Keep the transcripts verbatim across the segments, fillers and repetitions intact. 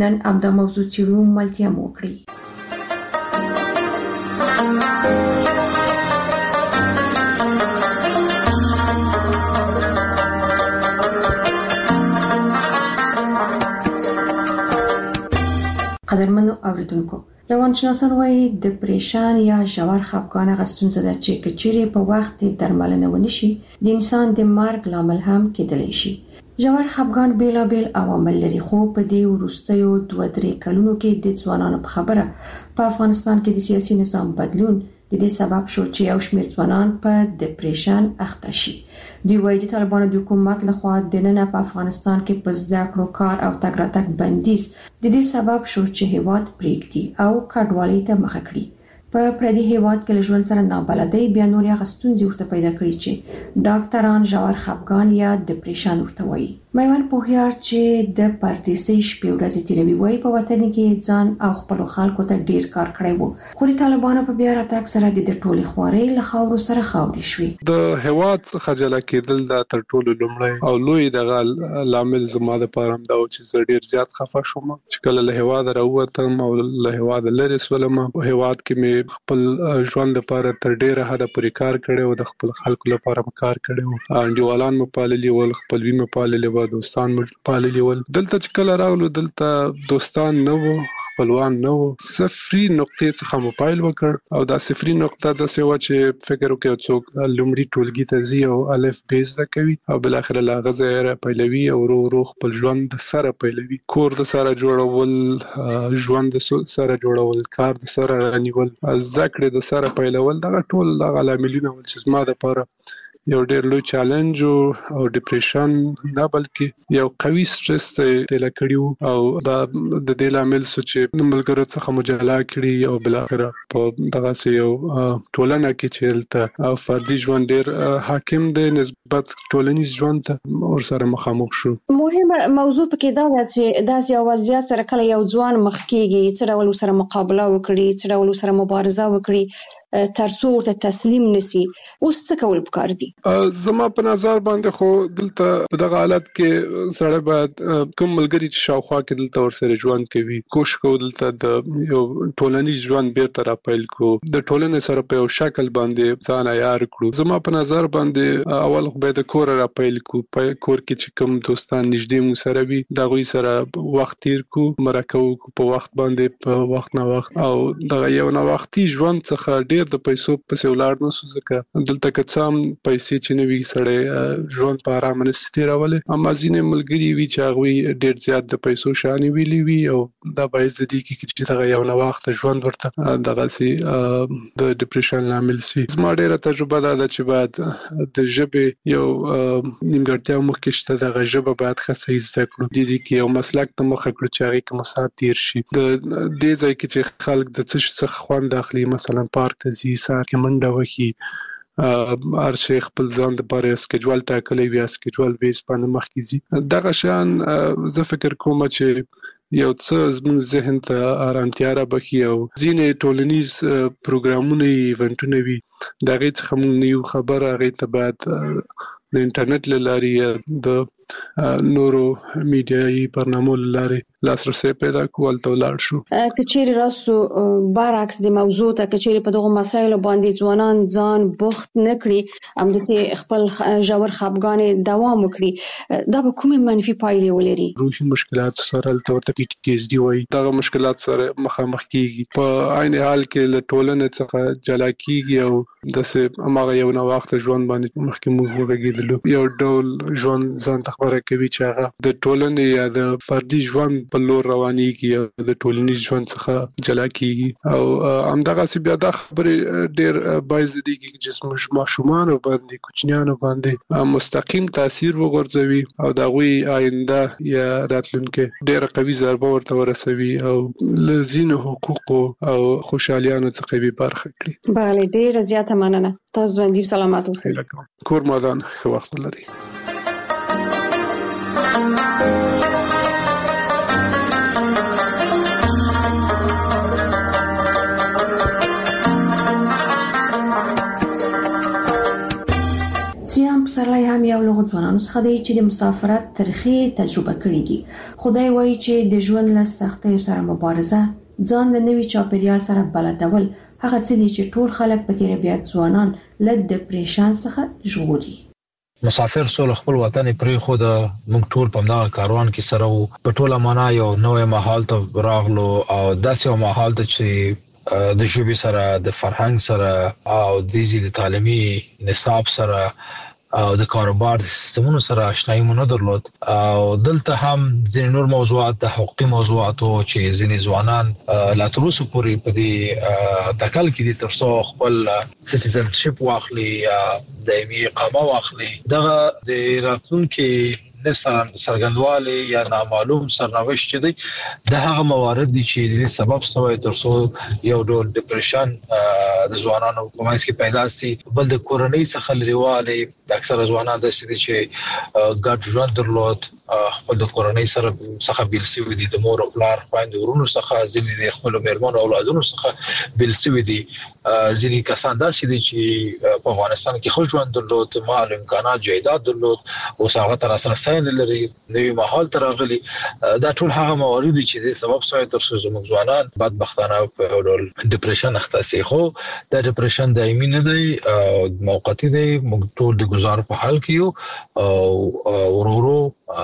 نن همدا موضوع څیړو، ملتیا مو وکړي. قدرمنو اوریدونکو، روانشناسان وايي ډیپریشن یا ژور خفګان هغه ستونزه ده چې کچېرې په وخت درملنه ونشي د انسان د مرګ لامل هم کېدلی شي. ژور خفګان بیلابیل عوامل لري، خو په دې وروستیو دوه درې کلونو کې د ځوانانو په خبره په افغانستان کې د سیاسي نظام بدلون د دې سبب شو چې یو شمېر ځوانان په ډیپریشن اخته شي. دوی وايي د طالبانو د حکومت لخوا د نن په افغانستان کې په زده کړو، کار او تګ راتګ بندیز د دې سبب شو چې هیواد پریږدي او کډوالۍ ته مخه کړي. په پردي هیواد کې له ژوند سره نابلدۍ بیا نور هغه ستونزې ورته پیدا کړي چې ډاکټران ژور خفګان یا ډیپریشن ورته وایي. میوند پوهیار چې د پردیسۍ شپې ورځې تیروي وایي په وطن کې ځان او خپل خلکو ته ډیر کار کړی وو، خو د طالبانو په بیا راتګ سره د ټولې خوارۍ له خاورو سره خاورې شوې. د هیواد څخه جلا کېدل دا تر ټولو لومړی او لوی دغه لامل زما د پاره دا و چې زه ډیر زیات خفه شوم چې کله له هیواد راووتم او له هیواد لرې سولم. په هیواد کې مې خپل ژوند لپاره تر ډیره حده پورې کار کړی او د خپل خلکو لپاره کار کړی و. انډیوالان مې پاللي ول، خپلوي مې پاللي ول، دوستان مې پاللي ول. دلته چې کله راغلو دلته دوستان نه وو، خپلوان نه وو. صفري نقطې څخه موبایل وکړ او دا صفري نقطه د سیوا چې فکر وکړ څوک لومړی ټولګي ته ځي او الف بیس د کوي او بل اخر لا غزه پیلوي او ورو ورو خپل ژوند د سره پیلوي. کور د سره جوړول، ژوند د سره جوړول، کار د سره رانیول، ذکر د سره پیلول، دا ټول د عواملونه چې زما د پاره یو ډېر لوی چالنج او ډیپریشن نه بلکې یو قوي سټرس ته تل کړیو او دا د دې لامل سوچ د ملګرو څخه مجاله کړی او بل اخر په دغه سه یو ټولنه کې چلته او فردي ژوند ډېر حاکم دی نسبت ټولنیز ژوند ته ور سره مخامخ شو. مهمه موضوع پکې دا ده چې داسې اوازيات سره کله یو ځوان مخ کېږي چې ډول سره مقابله وکړي، چې ډول سره مبارزه وکړي ترڅو ورته تسلیم نسی. اوس څه کول پکار دي؟ زما په نظر باندې خو دلته په دغه حالت کې سره باید کوم ملګری چې شاوخوا کې دلته ورسره ژوند کوي کوشش کوي دلته د یو ټولنیز ژوند بیرته راپیل کو، د ټولنې سره په یو شکل باندې ځان عیار کړو. زما په نظر باندې اول خو به د کور راپیل کو، په کور کې چې کوم دوستان نږدې مو سره وي دا غوي سره وخت تیر کو، مرکو په وخت باندې په وخت نه وخت او دغه یو نه وختي ژوند څخه ډیر د پیسو په سولار نو ځکه دلته که څام پیسې چې نوي سړی ژوند په آرام نه ستیرولې. اما ځینې ملګری وی چې هغه ډیر زیات د پیسو شانې ویلي وی او دا باعث دي چې دغه یو نه وخت ژوند ورته دغه سي د ډیپریشن لامل شي. زما ډیره تجربه ده چې بعد د ژبې یو نیمګړتیا مخکشته دغه ژبه باید خاصه زده کړو، د دې کې یو مسلک ته مخ کړو چې هغه کوم سات تیر شي. د دې ځای کې چې خلک د څه څه خوان داخلي مثلا پارک ته ځي، سار کې منډه وکړي، هر شي خپل ځان د باره سکیجوال ټاکلی وي، سکیجوال بیس باندې مخکې ځي. دغه شان زه فکر کوم چې یو څه زموږ ذهن ته آرامتیا را بخي او ځینې ټولنیز پروګرامونه ایونټونه وي د هغې څخه موږ نه یو خبر، هغې ته باید د انټرنیټ له لارې د نورو میډیایي برنامو له لارې لاسرسي پیدا کول ته ولاړ شو. کچېرې راسو برعکس د موضوع ته کچېرې په دغه مسایلو باندې ځوانان ځان بوخت نه کړي، همدغه خپل ژور خفګان دوام وکړي، دا به کومې منفي پایلې ولري؟ روحي مشکلات سره ورته پی ټي ایس ډي وایي، دغه مشکلات سره مخامخ کیږي، په عین حال کې له ټولنې څخه جلا کیږي او داسې هغه یو نه وخت ژوند باندې مخکې موږ وغږېدلو یو ډول ژوند ځان ته خبره کوي چې هغه د ټولنې یا د فردي ژوند په لور روانېږي او د ټولنیز ژوند څخه جلا کیږي او همدغسې بیا دا خبرې ډېر باعث دي چې زموږ ماشومانو باندې کوچنیانو باندې مستقیم تاثیر وغورځوي او د هغوی آینده یا راتلونکې ډېره قوي ضربه ورته ورسوي او له ځینو حقوقو او خوشحالیانو څخه یې برخه کړي. بله، ډېره زیاته مننه. تاسو ژوندي او سلامت اوسئ. کور مادان ښه وخت ولرئ. سیام پسرلی هم یو لغو ځوانانو څخه دی چې د مسافرت ترخې تجربه کړې دي. خدای وایي چې د ژوند له سختیو سره مبارزه، ځان د نوي چاپیریال سره بلدول هغه څه دي چې ټول خلک په تیر بیا ځوانان له ډیپریشن څخه ژغوري. مسافر سول خپل وطن پرې خو د موږ ټول په دغه کاروان کې سره وو، په ټوله معنا یو نوې ماحول ته راغلو او داسې یو ماحول ته چې د ژبې سره، د فرهنګ سره او د دې تعلیمي نصاب سره او د کاروبار د سیستمونو سره آشنایي مونږ درلود. او دلته هم ځینې نور موضوعات د حقوقي موضوعاتو چې ځینې ځوانان لا تر اوسه پورې په دې تکل کې دي ترڅو خپل سټیزنشپ واخلي یا دایمي اقامه واخلي. دغه د راتلونکي نسان سرګندواله یا نامعلوم سرنوشت چې دی د هغه موارد دي چې د سبب سوی ترڅو یو ډول ډیپریشن د ځوانانو په منځ کې پیدا سي. بل د کورنۍ څخه لريواله د اکثره ځوانان د سړي چې ګډ ژوند درلود، خپل د کورنۍ سره څخه بیل سوي دي، د مور او پلار خويند ورونو څخه، ځینې د خپل میرمنو او اولادونو څخه بیل سوي دي. ځینې کسان داسې دي چې په افغانستان کې خو ژوند درلود، مال امکانات جایداد درلود، او هغه تر سره ساين لري، نوې ماحول ته راغلي. دا ټول هغه موارد دي چې د سبب سوی تر څو زموږ ځوانان بدبختانه په ډول ډیپریشن اخته سي. خو دا ډیپریشن دایمي نه دی، موقتی دی. موږ ټول د گزار په حال کې یو او ورورو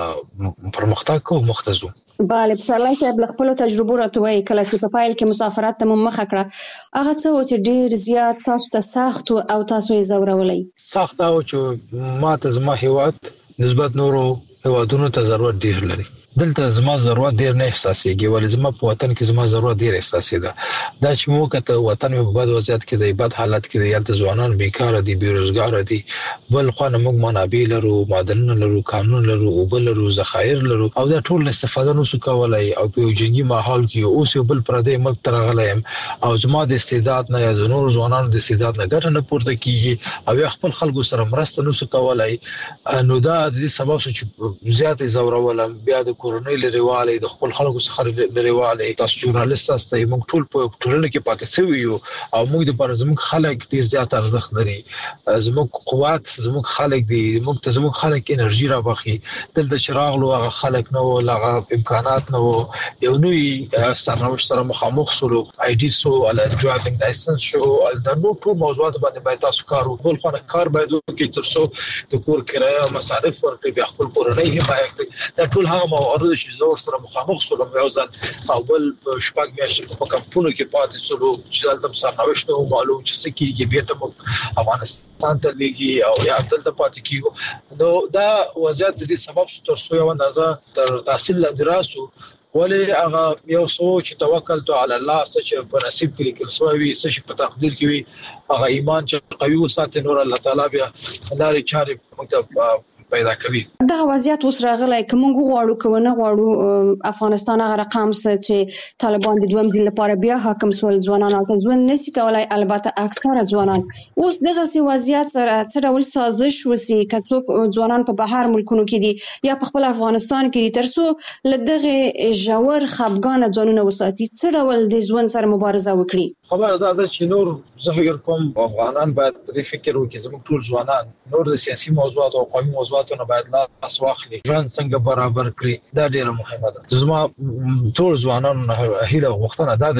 پرمختګ کوو مختزو. بله، پسرلی صاحب له خپلو تجربو راته وایي کله چې په پایل کې مسافرت ته مو مخه کړه، هغه څه و چې ډېر زیات تاسو ته سخت او تاسو یې ځورولی؟ سخت او چې ما ته زما هیواد نسبت نورو هیوادونو ته ضرورت ډېر لري. دلته زما ضرورت ډیر نه احساسېږي، ولې زما په وطن کې زما ضرورت ډیر احساسېده. دا چې مو کته وطن په بد وضعیت کې دی، بد حالت کې دی، یالته ځوانان بیکار دي، بیروزګار دي، بل خو موږ منابع لرو، معدنونه لرو، قانون لرو، او بل لرو، ذخایر لرو، او دا ټول استفاده نو کولای. او په جنگي ماحول کې اوس یو بل پردې ملک ترغلایم او زما د استعداد نه یا زنور ځوانانو د استعداد نه ګټه نه پورته کیږي او خپل خلکو سره مرسته نو کولای. نو دا د سبب چې زیات زورولم بیا د کورنۍ لريواله د خپل خلکو څخه لريواله. تاسو ژورنالیست تاسو موږ ټول په ټولنه کې پاتې شوی یو او موږ د پر زموږ خلک ډیر زیات ارزښت لري. زموږ قوت زموږ خلک دي، موږ ته زموږ خلک انرژي راوخی. دلته چراغ لو هغه خلک نو هغه امکانات نو یو نوې سرنوشت سره مخامخ سره آی ډي سو ال ډرایوینګ لایسنس شو د نو ټول موضوعات باندې باید تاسو کار وکړئ. خو کار باید وکړئ ترڅو د کور کرایه او مصارف ورکړي، بیا خپل کورنۍ حمایت کړي. دا ټول هغه موارد چې زور سره مخامخ سره یو ځل او بل شپږ میاشتې په کمپونو کې پاتې شو چې دلته سرنوشت نو معلوم چې سکیږي بیا ته افغانستان ته لګي او یا دلته پاتې کیږي. نو دا وضعیت د دې سبب تر څو یو اندازه تر تحصیل لدراسو ولې هغه یو سوچ توکل تو علی الله چې په نصیب کې لیکل سوی چې په تقدیر کې وي هغه ایمان چې قوي وساتي نور الله تعالی بیا لارې چارې متف پیدا کوي. دا وضعیت اوس راغلی که موږ غواړو که نه غواړو افغانستان هغه رقم څه چې طالبان د دویم ځل لپاره بیا حاکم سول ځوانان او ژوند نشي کولای. البته اکثره ځوانان اوس دغه سي وضعیت سره څه ډول سازش وسی که څوک ځوانان په بهر ملکونو کې دي یا په خپل افغانستان کې دي ترڅو لدغه ژور خپګان ځانونه وساتي څه ډول د ژوند سره مبارزه وکړي؟ خبره دا ده چې نور زه فکر کوم افغانان باید په دې فکر وکړي زموږ ټول ځوانان نور د سیاسي موضوعات او قومي موضوعات ته باید لاس واخلي، ژوند څنګه برابر کړي. دا ډیره مهمه ده. زما ټول ځوانانو هیله غوښتنه ده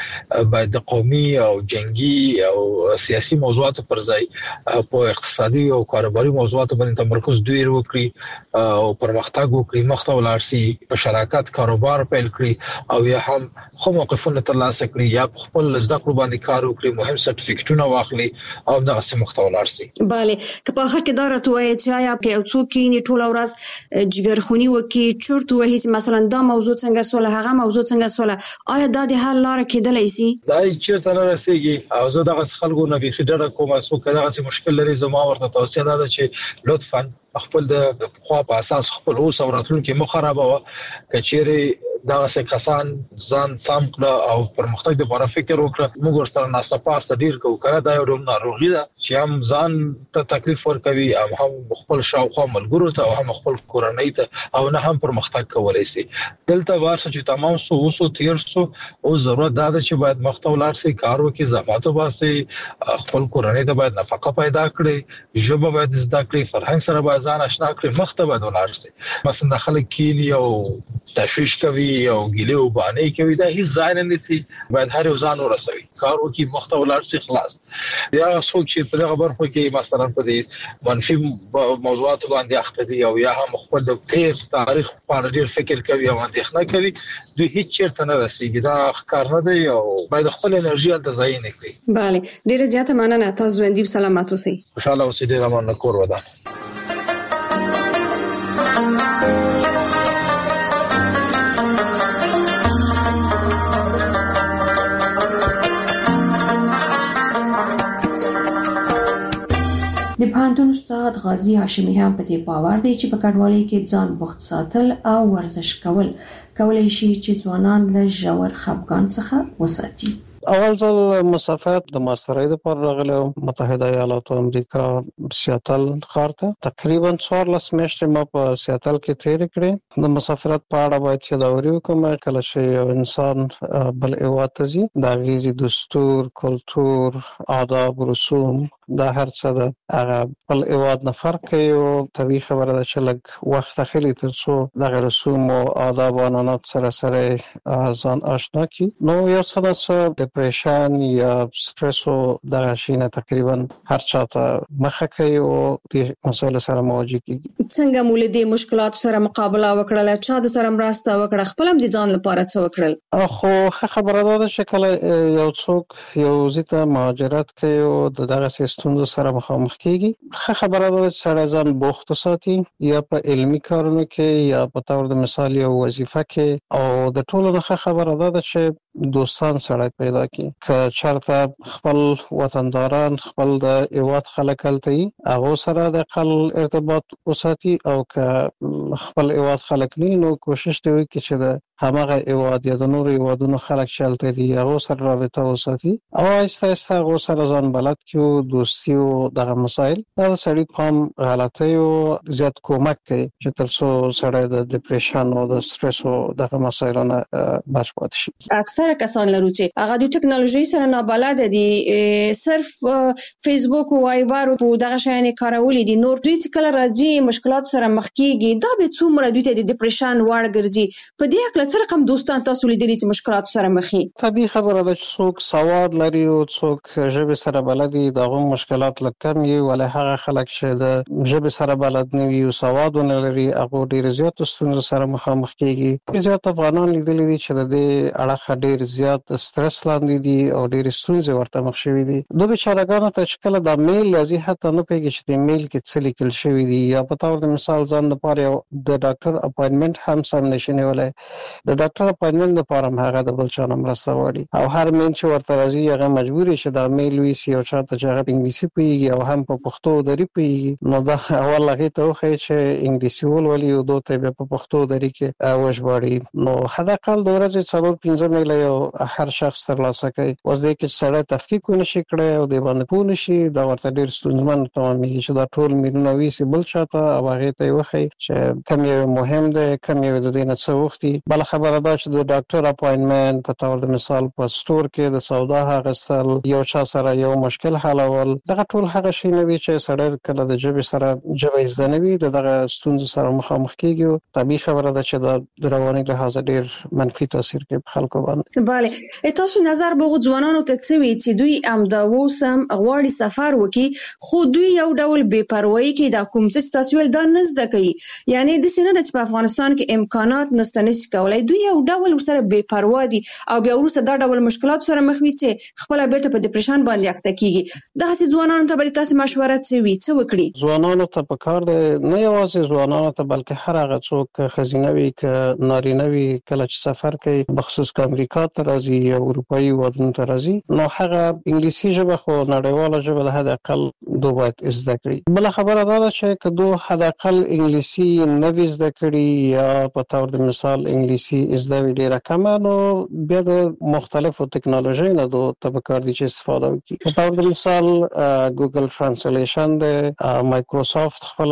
چې باید د قومي او جنگي او سیاسي موضوعاتو پر ځای په اقتصادي او کاروباري موضوعاتو باندې تمرکز ډیر وکړي او پرمختګ وکړي، مخته ولاړ شي، په شراکت کاروبار پیل کړي او یا هم خو موقفونه ترلاسه کړي یا خپل زده کړو باندې کار وکړي، مهم سرټیفیکټونه واخلي او دغه سم مخته ولاړ شي. bale که په اخر کې دا راته وایي چې آیا کې څوک یې ټول ورځ جګرخونی وکي چورت وهي مثلا دا موضوع څنګه سوله هغه موضوع څنګه سوله، آیا دا د حل لار کېدلای شي؟ دا چې تر رسیدي او زه دغه خلکو نه به خډره کوم څوک دغه مشکل لري زما ورته توصیه ده چې لطفاً خپل د خو په اساس خپل اوس او راتلونکي مخ خرابوه. کچېره دا څه کسان ځان سم کړ او پرمختګ لپاره فکر وکړ موږ ورسره ناسپاس ډیر کو کړه دا یو ناروغي ده چې هم ځان ته تکلیف ورکوي او هم خپل شاوخوا ملګرو ته او هم خپل کورنۍ ته او نه هم پرمختګ کولای شي دلته ورسره چې تمام سو وسو تیر سو او ضرورت دا ده چې باید مختولار سي کار وکړي زحمت وباسي خپل کورنۍ ته باید نفقه پیدا کړي ژبه باید زده کړي فرهنګ سره باید ځان آشنا کړي مخته باید ولار سي مثلا خلک کینی او تشویش کوي او ګیله او باندې کوي دا هیڅ ځای نه نسی باید هر یو ځان ورسوي کار وکړي مخته ولار سي خلاص یا څوک چې په دغه برخه کې مثلا په دې منفي موضوعات باندې اخته دي او یا هم خپل د تیر تاریخ په اړه ډیر فکر کوي او اندېښنه کوي دوی هیڅ چیرته نه رسیږي دا ښکار نه دی او باید خپل انرژي ته ځای نه کړي bale ډیره زیاته مننه تاسو ژوندۍ سلامات اوسئ خوشاله اوسئ ډیره مننه کور ودان د پوهنتون استاد غازی هاشمی هم په دې باور دی چې په کډوالۍ کې ځان بوخت ساتل او ورزش کول کولای شي چې ځوانان له ژور خپګان څخه وساتي. اول ځل مسافرت د ماسترۍ لپاره راغلی متحده ایالاتو امریکا سیاتل ښار ته تقریبا څوارلس میاشتې ما په سیاتل کې تېرې کړې د مسافرت په اړه باید یادوري وکړم کله چې یو انسان بل هېواد ته ځي د هغې دستور کلتور آداب رسوم دا هر څه ده هغه بل هېواد نه فرق کوي او طبیعي خبره ده چې لږ وخت اخلي تر څو دغه رسوم او آداب او عنعنات سره سره ځان آشنا کړي نو یو څه نه څه ډپریشن یا سټرس او دغه شي نه تقریبا هر چاته مخه کوي او د مسایلو سره مواجه کیږي. څنګه مو له دې مشکلاتو سره مقابله وکړه چا د سره مرسته وکړه خپل هم د ځان لپاره څه وکړل؟ خو خبره ده چې کله یو څوک یو ځای مهاجرت کوي او دغه ستونزو سره مخامخ کیږي ښه خبره ده چې سړی ځان بوخت ساتي یا په علمي کارونو کې یا په تور د مثال یو وظیفه کې او د ټولو نه ښه خبره ده چې دوستان سړی پیدا کړي که چېرته خپل وطنداران خپل د هېواد خلک هلته وي هغو سره د اقل ارتباط وساتي او که خپل هېواد خلک نه وي نو کوشش دې وکړي چې د هماغه هېواد یا د نورو هېوادونو خلک چې هلته دي هغو سره رابطه وساتي او آهسته آهسته هغو سره ځان بلد کړي دوستي او دغه مسایل دا د سړي په هم غلطیو زیات کومک کوي چې تر څو سړی د ډپریشن او د سټرس او دغه مسایلو نه بچ پاتې شي. اکثره کسان لرو چې هغه د ټکنالوژي سره نابلد دي صرف فیسبوک او وایبر او دغه شیان کارولې دي نور دوی چې کله راځي مشکلات سره مخ کیږي دا به څومره دوی ته د ډپریشن وړ ګرځي په دې اړه څه رقم دوستان تاسو لیدلي چې مشکلات سره مخ دي؟ طبیعي خبره ده چې څوک سواد لري او څوک ژبه سره بلد دي دغه مشکلات لکه کم وي ولې هغه خلک چې د ژبه سره بلد نه وي او سواد نه لري هغه ډیر زیات ستونزو سره مخامخ کیږي زیات افغانان لیدلي دي چې د اړه ډیر زیات سترس لاندې دي او ډیر ستونزې ورته مخ شوي دي دوی بیچارهګانو ته چې کله د میل لازم حتی نه پیږي چې د میل کې څه لیکل شوی دي یا په تور د مثال ځان لپاره د ډاکټر اپاینټمنټ هم سم نشي نیولای د ډاکټر اپاینټمنټ لپاره هغه د بل چا نه مرسته غواړي او هر مین چې ورته راځي هغه مجبور شي د میل ویسي او چاته چې هغه انګلیسي پیږي او هم په پښتو دري پیږي نو دا اول هغه ته خو چې انګلیسي ولولي او دوی ته په پښتو دري کې وژباړي نو حدا کال د ورځې څلور پنځه میل یو هر شخص ترلاسه کوي اوس دې کې سړی تفکیک ونشي کړی او د باندې پوه نشي دا ورته ډیر ستونزمن تمامېږي چې دا ټول میلونه ویسي بل چاته او هغه ته وخی چې کوم یو مهم دی کوم یو د دې نه څه وختي بل خبره ده چې د ډاکټر اپاینټمنټ په تور د مثال په سٹور کې د سودا هغسل یو چا سره یو مشکل حلول دغه ټول هغه شی نه وی چې سړی کله د جبه سره جبه زده نه وي دغه ستونزو سره مخامخ کیږي طبيعي خبره ده چې د رواني لحاظ ډیر منفي تاثیر کوي په خلکو باندې. bale تاسو نظر به ځوانانو ته څه وی چې دوی ام دا وسم غواړي سفر وکي خو دوی یو ډول بے پروايي کې دا کوم څه تاسو ول دا نزد کوي یعنی د سینه د په افغانستان کې امکانات نستنس کولای دوی یو ډول سره بے پروا دي او بیا ورسره دا ډول مشکلات سره مخ وي چې خپل بیرته په ډپریشن باندې اخته کیږي دا هڅه ځوانانو ته به تاسو مشوره څه وی څه وکړي؟ ځوانانو ته په کار دی نه یوازې ځوانانو ته بلکې هر هغه څوک خزینه وي ک نارینه وي کله چې سفر کوي بخصوص ک امریکا ته راځي یا اروپאי ودان ته راځي نو هغه انګلیسي ژبه خو نړیواله ژبه ده د اقل دوه باید زده کړي بل خبره دا ده چې کدو حد اقل انګلیسي نه زده کړي یا په تور د مثال انګلیسي انګلیسي زده وي ډیره کم، نو بیا د مختلفو ټکنالوژي نه د تبکار دي چې استفاده وکړي. په تور د مثال ګوګل ترانسلیشن د مایکروسافت خپل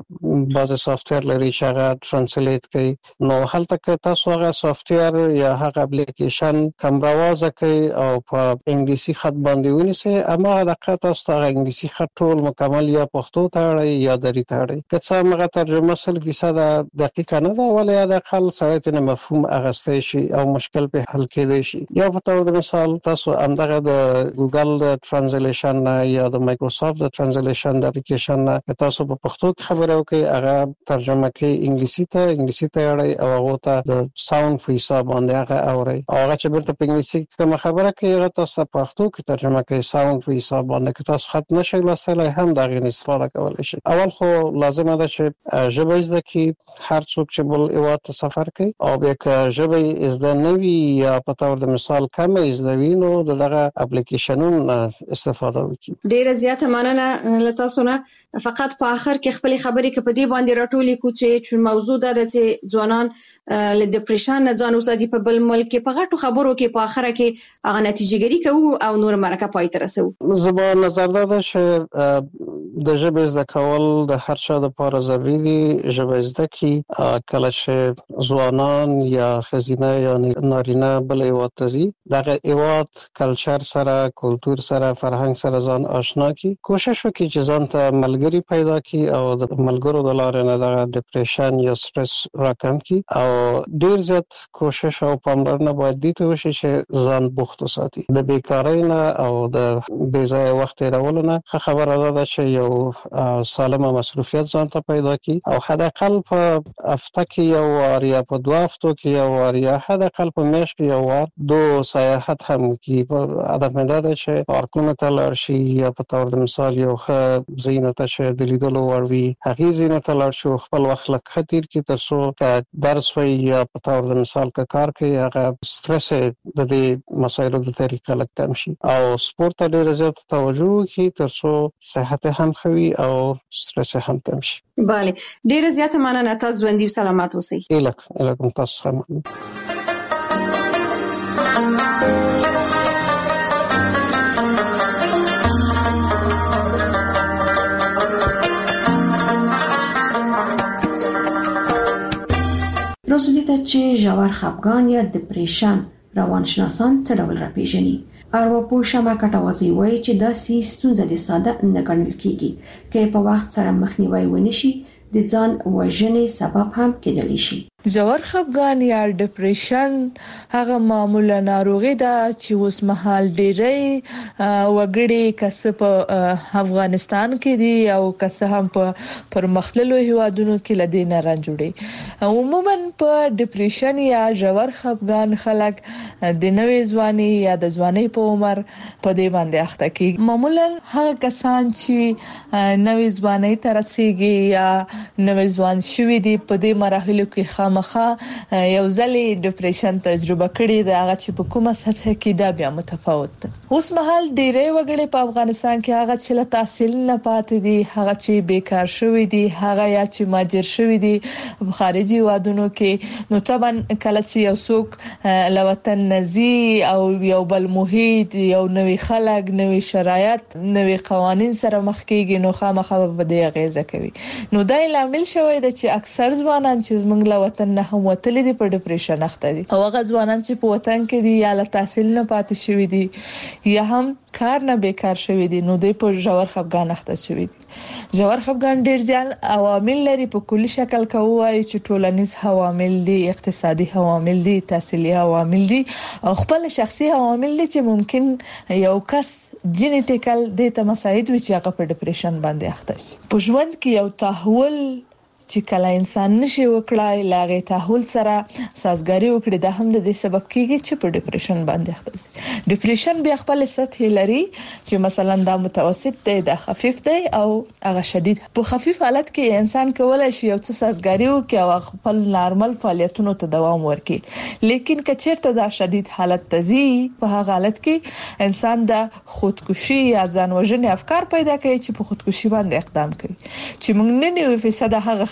بعض سافټویر لري چې هغه ترانسلیټ کوي. نو هلته که تاسو هغه سافټویر یا هغه اپلیکیشن کمروازه کوي او په انګلیسي خط باندې ونیسي، اما هغه تاسو ته انګلیسي خط ټول مکمل یا پښتو ته اړي یا دري ته اړي. که څه هغه ترجمه سل فیصد دقیقه نه ده، ولې دا خل سره ته مفهوم اغسته شي او مشکل په حل کېدای شي. یا په تور د مثال تاسو اندغه د ګوګل د ترانسلیشن یا د مایکروسافت د ترانسلیشن د اپلیکیشن نه تاسو په پښتو کې خبرو کوي، هغه ترجمه کوي انګلیسي ته انګلیسي ته اړي او هغه ته د ساوند په حساب باندې هغه اوري، او هغه چې برته په انګلیسي کې کوم خبره کوي هغه تاسو په پښتو کې ترجمه کوي ساوند په حساب باندې. که تاسو خط نشئ لوستلای هم دا غوښنه استفاده کولای شي. اول خو لازمه ده چې ژبه زده کی هر څوک چې بل ایواد ته سفر کوي، او بیا که ژبه زده نه وي یا په تور د مثال کم زده وي، نو دغه اپلیکیشنونو استفاده وکړي. ډیره زیاته مننه له تاسو نه. فقط په اخر کې خپل خبرې کې په دې باندې راټولې کو چې موضوع ده چې ځوانان له ډیپریشن نه ځان وساتي په بل ملک کې، په غټو خبرو کې په اخر کې هغه نتیجه ګری کوو او نور مرکه پای ته رسو. زما نظر ده چې د ژبې زده کول د هر چا لپاره ضروري دي. ژبه زده کی کله چې ځوانان یا خزینه یا نارینه بل ایواد تزي دغه ایواد کلچر سره، کلچر سره، فرهنګ سره ځان آشنا کی، کوشش وکړي چې ځان ته ملګری پیدا کی او د ملګرو د لارې نه د ډیپریشن یا سټرس راکم کی، او ډیر زیات کوشش او پاملرنه باید دي ته وشي چې ځان بوخت وساتي د بیکاری نه او د بې ځای وخت تیرولو نه. خبره ده چې یو سالمه مصروفیت ځان ته پیدا کی، او حداقل په هفته کې یو وار یا په دوه هفتو کې یو وار یا حداقل په میاشت کې یو وار دو سیاحت هم کی. په هدف مې ده چې پارکونو ته لاړ شي یا په تور د مثال یو ښه ځای ته چې د لیدلو وړ وي هغې ځای ته لاړ شو، خپل وخت لږ ښه تیر کړي تر څو که درس وي یا په تور د مثال که کار کوي هغه سټرس د دې مسایلو د طریقه لږ کم شي، او سپورت ته ډېره زیاته توجه وکړي تر څو صحت هم ښه وي او سټرس هم کم شي. بله، ډیره زیاته مننه. تاسو ژوندي او سلامت اوسئ. الک الکم تاسو هم. روزو دي ته چې ژور خپګان یا ډیپریشن روانشناسان څه ډول راپېژني. ارواپوه شمع کټوازی وایي چې دا سي ستونزه د ساده نه ګڼل کیږي، که په وخت سره مخنیوي ونشي د ځان وژنې سبب هم کېدلی شي. ژور خپګان یا ډیپریشن هغه معمولا ناروغي ده چې اوس مهال ډېری وګړي کسب په افغانستان کې دي او کسه هم په پرمختللو هیوادونو کې لدې نه رانجوړي. عموما په ډیپریشن یا ژور خپګان خلک د نوې ځواني یا د ځواني په عمر په دې باندې اخته کیږي. معمولا هغه کسان چې نوې ځواني ته رسیدي یا نوې ځوان شوي دي په دې مراحلو کې مخه یو ځلې ډیپریشن تجربه کړې ده، هغه چې په کومه سطح کې دا بیا متفاوت ده. اوس مهال ډېری وګړي په افغانستان کې هغه چې له تحصیل نه پاتې دي، هغه چې بیکار شوي دي، هغه یا چې مهاجر شوي دي په خارجي هیوادونو کې. نو طبعا کله چې یو څوک له وطن نزي او یو بل محیط، یو نوې خلک، نوې شرایط، نوې قوانین سره مخ کېږي، نو خامخا به دې اغیزه کوي. نو دا لامل شوی دی چې اکثر ځوانان چې زموږ له وطن نه هم وتلي دي په ډیپریشن اخته دي، او هغه ځوانان چې په وطن کې دي یا له تحصیل نه پاتې شوي دي یا هم کار نه بیکار شوي دي، نو دوی په ژور خپګان اخته شوي دي. ژور خپګان ډیر ځان عوامل لري. په کلی شکل کوي چې ټولنیز عوامل دي، اقتصادي عوامل دي، تحصیلي عوامل دي، او خپل شخصي عوامل دي چې ممکن یو کس جینیټیکل د ته مساعد وي چې هغه په ډیپریشن باندې اخته شي. په ژوند کې یو تحول چې کله انسان نشي وکړای لاغه تحول سره سازګاری وکړي، دا هم د دې سبب کیږي چې په ډیپریشن باندې اخته شي. ډیپریشن بیا خپل سطح لري چې مثلا دا متوسط دی، دا خفیف دی او هغه شدید. په خفیف حالت کې انسان کولای شي یو څه سازګاری وکړي او خپل نارمل فعالیتونو ته دوام ورکړي، لیکن که چیرته دا شدید حالت تزي، په هغه حالت کې انسان د خودکشي یا ځان وژنې افکار پیدا کوي چې په خودکشي باندې اقدام کوي. چې موږ نه نیو فیصد هغه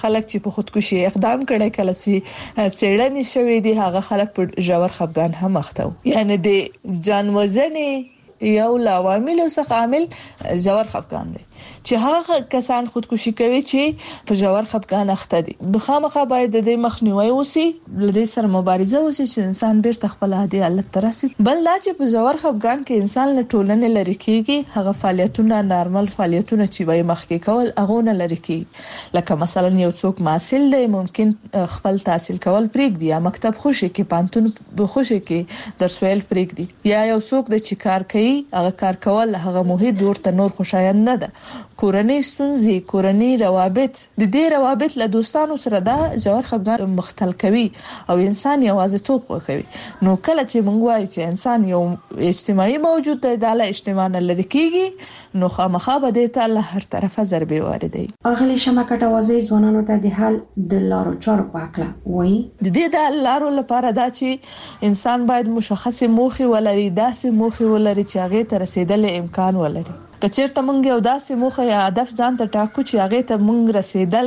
خلک چې په خودکشي اقدام کړي کله چې سیړنې شوې دي هغه خلک په ژور خفګان هم اخته وي. یعنی د جان وزنې یو عوامل څخه عامل ژور خفګان دی چې هغه کسان خودکشي کوي چې په ژور خفګان اخته دي. د خامخا باید د مخنیوي وسی لدې سره مبارزه وسی چې انسان بیرته خپل عادي حالت ته راسي. بل دا چې په ژور خفګان کې انسان له ټولنې لری کیږي هغه فعالیتونه نارمل فعالیتونه چې وای مخکې کول هغه نه لری کیږي. لکه مثلا یو څوک محصل دی ممکن خپل تحصیل کول پریږدي یا مکتب خوشي کې پانتون بخوشي کې درس ویل پریږدي یا یو څوک د چیکار کوي هغه کار کول هغه محیط ورته نور خوشایند نه ده. کورنۍ ستونزې کورنۍ روابط د دې روابط له دوستانو سره دا ژور خفګان مختل کوي او انسان یوازیتوب خوښوي. نو کله چې موږ وایو چې انسان یو اجتماعي موجود دی د اجتماع نه لری کیږي نو خامخا به د ته هر طرفه ضربې واردوي. اغلی شمکټ اوازې ځوانانو ته د حل د لارو چارو په اړه وایي. د دې د لارو لپاره دا چې انسان باید مشخصه موخه ولري داسې موخه ولري چې هغه ته رسیدل امکان ولري. کچېرته مونږ یو داسې موخه یا هدف ځان ته ټاکو چې هغه ته مونږ رسیدل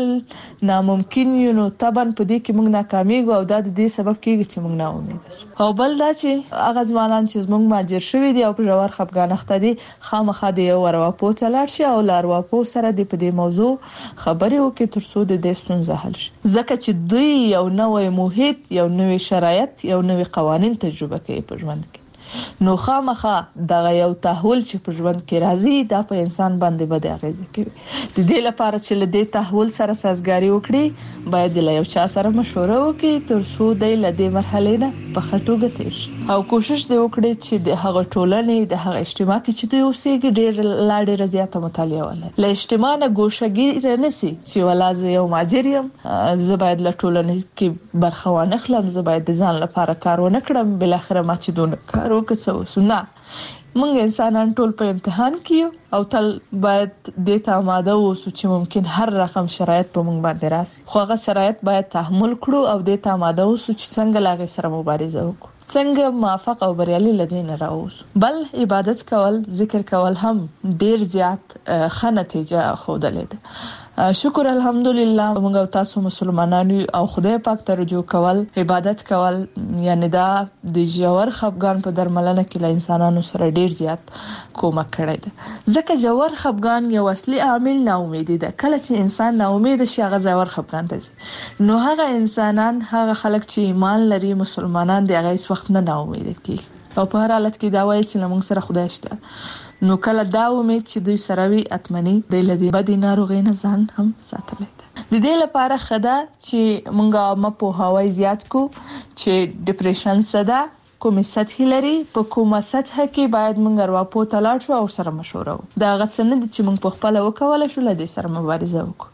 ناممکن یو نو طبعا په دې کې مونږ ناکامیږو او دا د دې سبب کیږي چې مونږ ناامید شو. او بل دا چې هغه ځوانان چې مونږ ماجر شوی دي او په ژور خفګان اخته دي خامخا د یو ورواپو تلاړ شي او لارواپو سره د په دې موضوع خبرې وکړي ترڅو د دې ستونزه حل شي. ځکه چې دوی یو نوې محیط یو نوې شرایط یو نوې قوانين تجربه کوي په ژوند کې. نو خامخا دغه یو تحول چې په ژوند کې راځي دا په انسان باندې بد اغیز کوي. د دې لپاره چې له دې تحول سره سازګاری وکړي باید له یو چا سره مشوره وکړي ترڅو د لدې مرحله نه په خټوګه تیر شي او کوشش دی وکړي چې د هغه ټولنې د هغه اجتماع کې چې دوی اوسېږي ډېر لاړې رضایت مطالعه ولري. له اجتماع نه ګوښګیر نسی چې ولازم یو ماجریم زه باید له ټولنې کې برخه ونخلم زه باید د ځان لپاره کار ونه کړم بل اخر ما چې دونه کار وکړم سونه. موږ انسانان ټول په امتحان کې او تل باید د ته آماده اوسو چې ممکن هر رقم شرایط په موږ باندې راسي خو هغه شرایط باید تحمل کړو او د ته آماده اوسو چې څنګه لاغه سره مبارزه وکړو څنګه موافق او بریالي لدین راووسو. بل عبادت کول ذکر کول هم ډیر زیات ښه نتیجه خوده ده. شکر الحمدلله موږ او تاسو مسلمانانو او خدای پاک ته رجوع کول عبادت کول یعنی دا د ژور خفګان په درملنه کې له انسانانو سره ډیر زیات کومک کړی ده. ځکه ژور خفګان یو اصلي عامل ناامیدي ده. کله چې انسان ناامید شي هغه ژور خفګان ده نو هغه انسانان هغه خلک چې ایمان لري مسلمانان دی هغه وخت نه ناامید کیږي او په هر حالت کې دا وایي چې موږ سره خدای شته. نو کله دا امید چې دوی سره وي اتمنی د لدی بدی ناروغي نه ځان هم ساتلی ده. د دې لپاره خدا چې مونږه مپو هواي زیات کو چې ډیپریشن صدا کومه سطح لري په کومه سطح کې باید مونږ ورواپو تلاړ شو او سره مشوره وکړو. دا غڅنه چې مونږ په خپل وکول شو لدی سره مبارزه وکړو.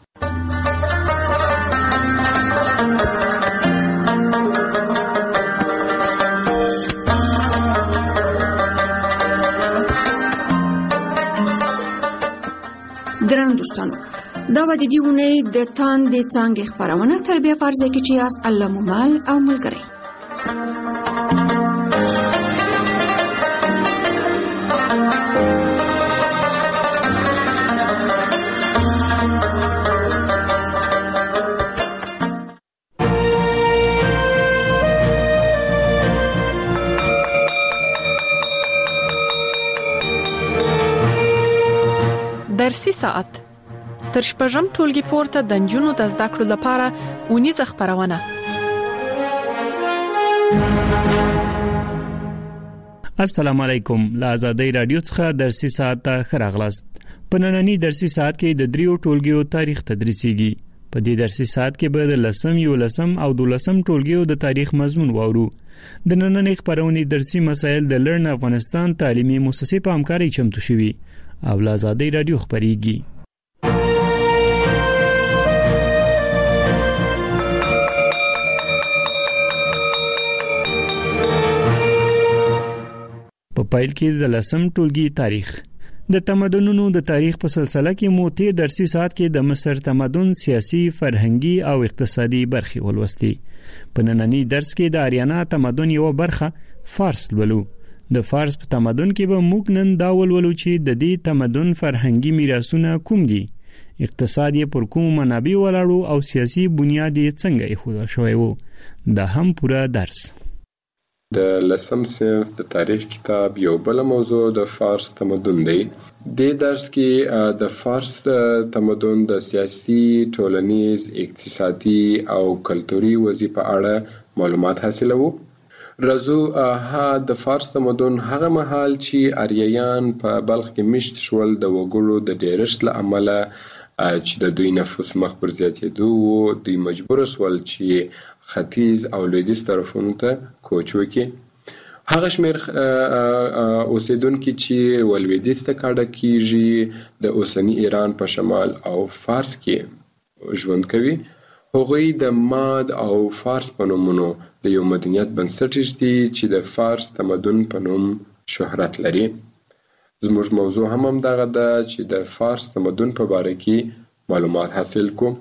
ګران دوستانو دا و د دې ونې د تاندې څنګه خبرونه تربیه پرځه کې چې یاست الله ممال او ملګری. درسي ساعت تر شپږم ټولګي پورته د نجونو د زده کړو لپاره ونیزه خبرونه. السلام علیکم. له آزادۍ رادیو څخه درسي ساعت ته خراغلاست. په نننی درسي ساعت کې د دریو ټولګیو تاریخ تدریسيږي. په دې درسي ساعت کې به د لسم یو لسم او دولسم ټولګیو د تاریخ مضمون واورو. د نننی خبرونې درسي مسایل د لرن افغانستان تعلیمي مؤسسې په همکارۍ چمتو شوي او له آزادۍ رادیو خبريږي. په پایل کې د لسم ټولګي تاریخ د تمدنونو د تاریخ په سلسله کې مو تیر درسي ساعت کې د مصر تمدن سیاسي فرهنګي او اقتصادي برخې ولوستي. په نننی درس کې د آریانا تمدن یو برخه فارس ولولو. د فارس په تمدن کې به موږ نن دا ولولو چې د دې تمدن فرهنګي میراثونه کوم دي. اقتصاد یې پر کوم منابع ولاړو او سیاسي بنیاد یې څنګه ایښودل شوی وو. دا هم پوره درس. د لسم صنف د تاریخ کتاب یو بل موضوع د فارس تمدن دی. د درس کې د فارس تمدن د سیاسي، ټولنیز، اقتصادي او کلتوري وضعیت په اړه معلومات حاصلوو. رازو ها د فارس تمدن هغه مهال چې آریایان په بلخ کې مشت شول د وګړو د ډیرښت له امله چې د دوی نفوس مخ پر زیاتېدو وو، دوی مجبور شول چې ختیځ او لویدیځ طرفونو ته کوچ وکړي. هغه شمېر اوسیدونکي چې ولویدیځ ته کډه کیږي د اوسني ایران په شمال او فارس کې ژوند کوي. هغوی د ماد او فارس په نومونو د یو مدنیت بنسټ ږدي چې د فارس تمدن په نوم شهرت لري. زموږ موضوع هم همدغه ده چې د فارس تمدن په باره کې معلومات حاصل کو.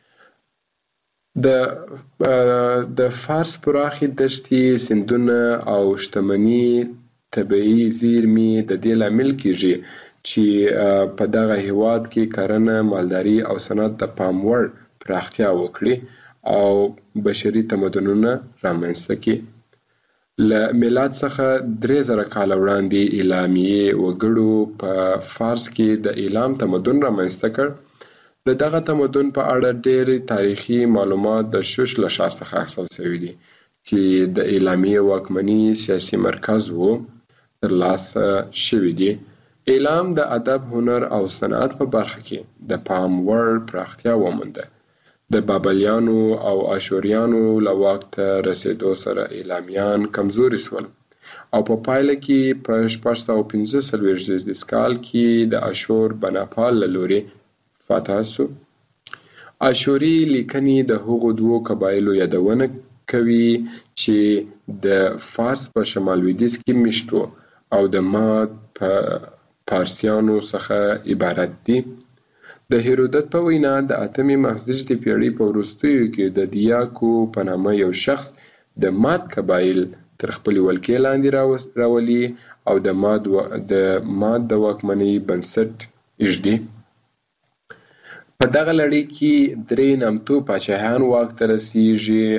د د فارس پراخي دښتې، سیندونه او شتمني طبیعي زیرمې د دې لامل کیږي چې په دغه هیواد کې کرنه، مالداري او صنعت د پام وړ پراختیا وکړي او بشري تمدنونه رامنځته کړي. له میلاد څخه درې زره کاله وړاندې اعلامیې وګړو په فارس کې د اعلام تمدن رامنځته کړ. د دغه تمدن په اړه ډېر تاریخي معلومات د شوش له ښار څخه اخیستل شوي دي چې د اعلامیې واکمني سیاسي مرکز و ترلاسه شوي دي. اعلام د ادب، هنر او صنعت په برخه کې د پام وړ پراختیا ومونده. د بابلیانو او اشوریانو له واک ته رسیدو سره اعلامیان کمزوري شول او په پایله کې په شپږ سوه پنځه څلوېښت زیږدیز کال کې د اشور بناپال له لوري فتح شو. اشوري لیکنې د هغو دوو قبایلو یادونه کوي چې د فارس په شمال لویدیځ کې مشت وو او د ماد په پارسیانو څخه عبارت دي. د هیرودت په وینا د اتمې مخزیږدي پیړۍ په وروستیو کې د دیاکو په نامه یو شخص د ماد قبایل تر خپلې ولکې لاندې راولي او د ماد و... د ماد د واکمنۍ بنسټ ایږدي. په دغه لړۍ کې درې نامتو پاچاهان واک ته رسیږي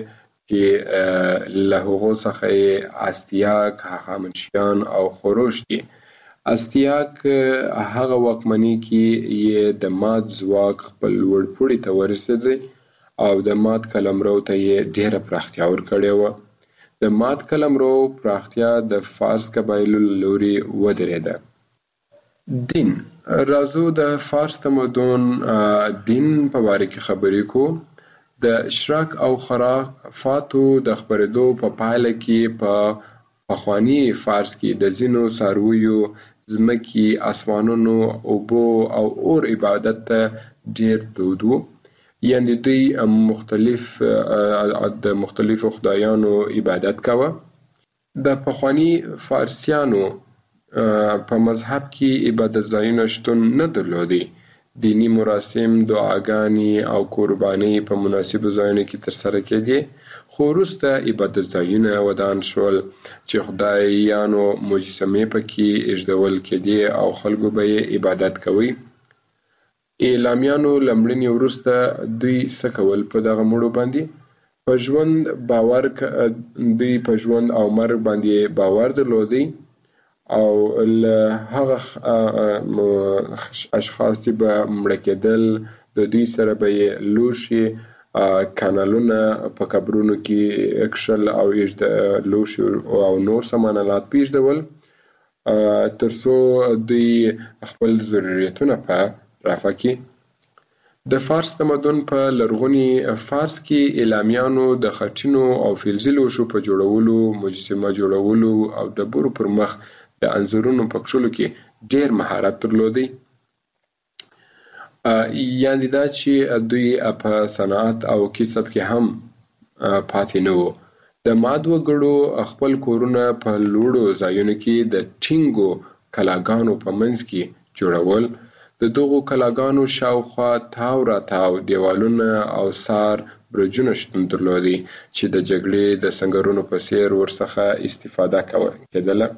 چې له هغو څخه یې استیاک، هخامنشیان او خروش دي. استیاک هغه واکمنۍ کې یې د ماد ځواک خپل لوړ پوړي ته ورسېدی او د ماد قلمرو ته یې ډېره پراختیا ورکړې وه. د ماد قلمرو پراختیا د فارس قبایلو له لوري ودرېده. دین. راځو د فارس تمدن دین په باره کې خبرې کوو. د اشراق او خرافاتو د خپرېدو په پایله کې په پخواني فارس کې د ځینو څارویو، ځمکې، اسمانونو، اوبو او اور عبادت ته ډېر دود و. یعنې دوی مختلف د مختلفو خدایانو عبادت کوه. د پخواني فارسیانو په مذهب کې عبادت ځایونه شتون نه درلودی. دینی مراسم، دعاګانې او قربانۍ په مناسبو ځایونو کې ترسره کېدې، خو وروسته عبادت ځایونه ودان شول چې خدایانو مجسمې پکې ایږدول کېدې او خلکو به یې عبادت کوي. اعلامیانو له مړینې وروسته دوی څه کول؟ په دغه مړو باندې په ژوند باور دوی په ژوند او مرګ باندې باور درلودی او له هغه اشخاص چې به مړه کېدل د دوی سره به یې لوښي، کانالونه په قبرونو کې کښل او لوښي او نور سامانالات پیږدول تر څو دوی خپل ضرورتونه په رفع کړي. د فارس تمدن په لرغوني فارس کې اعلامیانو د خټینو او فلزي لوښو په جوړولو، مجسمه جوړولو او ډبرو پر مخ د انځورونو په کښلو کې ډېر مهارت درلودی. یعنې دا چې دوی په صنعت او کسب کې هم پاتې نه وو. د ماد وګړو خپل کورونه په لوړو ځایونو کې د ټینګو کلاګانو په منځ کې جوړول. د دغو کلاګانو شاوخوا تاو راتاو دیوالونه او سار برجونه شتون درلودي چې د جګړې د سنګرونو په څیر ورڅخه استفاده کېدله.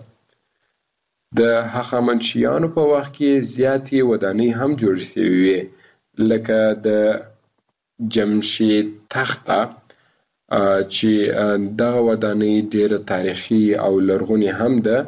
د هخامنشیانو په وخت کې زیاتې ودانۍ هم جوړې شوې وې، لکه د جمشید تخته چې دغه ودانۍ ډېره تاریخي او لرغونې هم ده.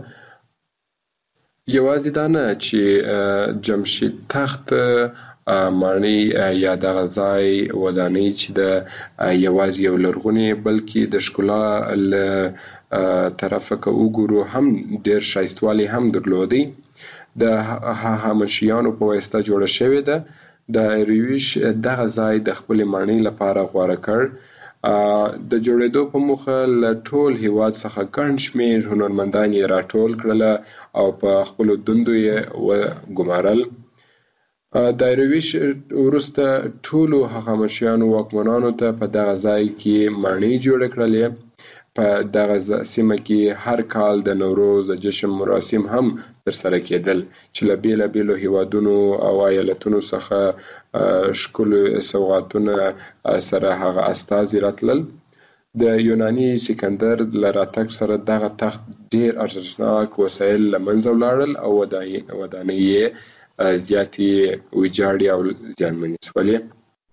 یوازې دا نه چې جمشید تخت معنی یا دغه ځای ودانۍ چې د یوازې یو لرغونې بلکې د ښکلا له طرفه که وګورو هم ډېر ښایستوالی هم درلودی. د هخامنشیانو په واسطه جوړه شوې ده. د ایرویش دغه ځای د خپلې معنی لپاره غوره کړ. د جوړېدو په موخه له ټول هیواد څخه ګڼ شمېر هنرمندان یې راټول کړله او په خپلو دندو یې وګمارل. د ایرویش وروسته ټولو هخامنشیانو واکمنانو ته په دغه ځای کې ماڼۍ جوړې کړلې. په دغه سیمه کې هر کال د نوروز د جشن مراسم هم ترسره کېدل چې له بېلابېلو هیوادونو او ایالتونو څخه ښکلي سوغاتونه سره هغه استازي راتلل. د یوناني سکندر له راتګ سره دغه تخت ډېر ارزښتناک وسایل له منځه ولاړل او ودانۍ یې زیاتې ویجاړې او زیانمنې شولې.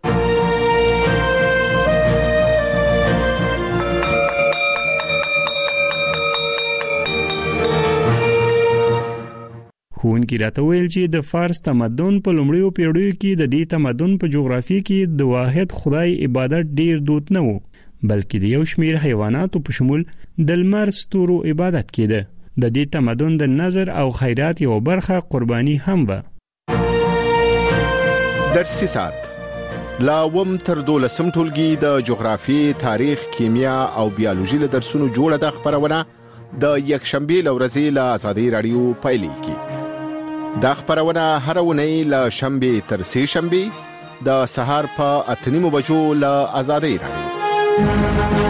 ښوونکي راته ویل چې د فارس تمدن په لومړیو پیړیو کې د دې تمدن په جغرافیه کې د واحد خدای عبادت ډیر دود نه و، بلکې د یو شمیر حیواناتو په شمول د لمر ستورو عبادت کېده. د دې تمدن د نظر او خیرات یو برخه قرباني هم و. درسي ساعت لا وم تر دولسم ټولګي د جغرافي، تاریخ، کیمیا او بیولوژي له درسونو جوړه د خبرونه د یکشنبه لورځي له آزادۍ رادیو پایلیږي. دا خبرونه هر ونی له شنبه تر سه شنبه د سهار په اتنیمو بجو له آزادۍ رادیو.